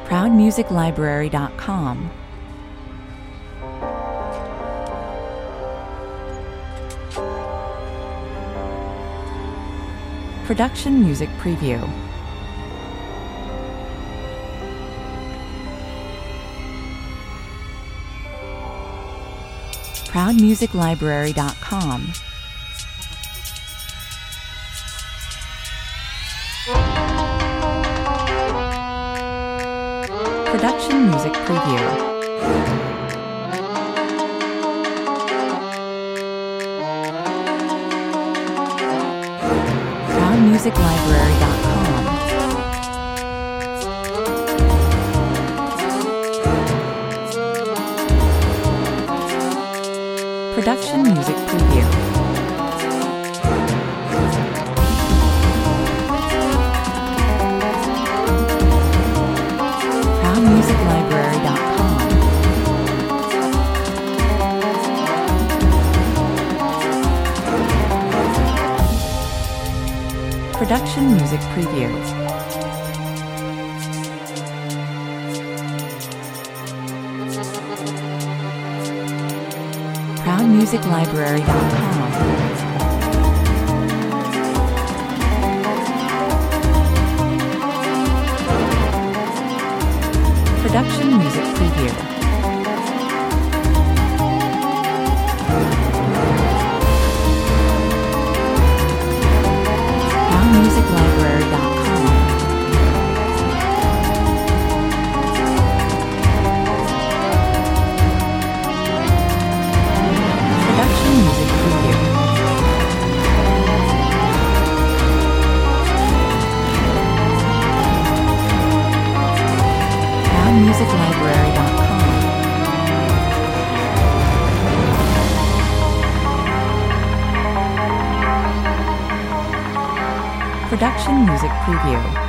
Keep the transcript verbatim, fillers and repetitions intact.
proud music library dot com. Production Music Preview. proud music library dot com. Production Music Preview. proud music library dot com. Production Music Preview. proud music library dot com. Production Music Preview. proud music library dot com. Production Music Preview. proud music library dot com. Production Music Preview. proud music library dot com. Production Music Preview.